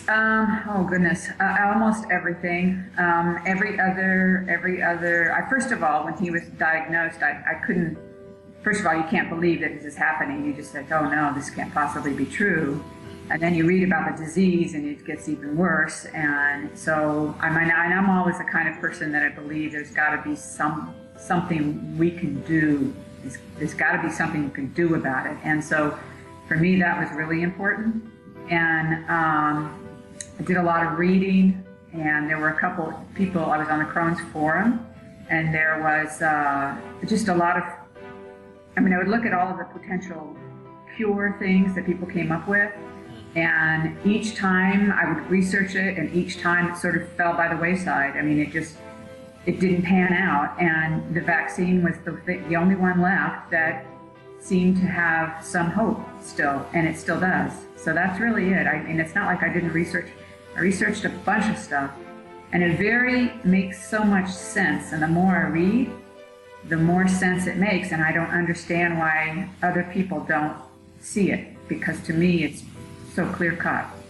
Oh goodness, almost everything. First of all, when he was diagnosed, I couldn't. First of all, you can't believe that this is happening. You just think, oh no, this can't possibly be true. And then you read about the disease, and it gets even worse. And so, I'm always the kind of person that I believe there's got to be something we can do. There's got to be something you can do about it. And so, for me, that was really important. And I did a lot of reading, and there were a couple people. I was on the Crohn's Forum, and there was just a lot of. I would look at all of the potential cure things that people came up with, and each time I would research it, and each time it sort of fell by the wayside. It didn't pan out, and the vaccine was the only one left that seemed to have some hope still, and it still does. So that's really it. It's not like I didn't research. I researched a bunch of stuff, and it makes so much sense. And the more I read, the more sense it makes, and I don't understand why other people don't see it, because to me it's so clear cut.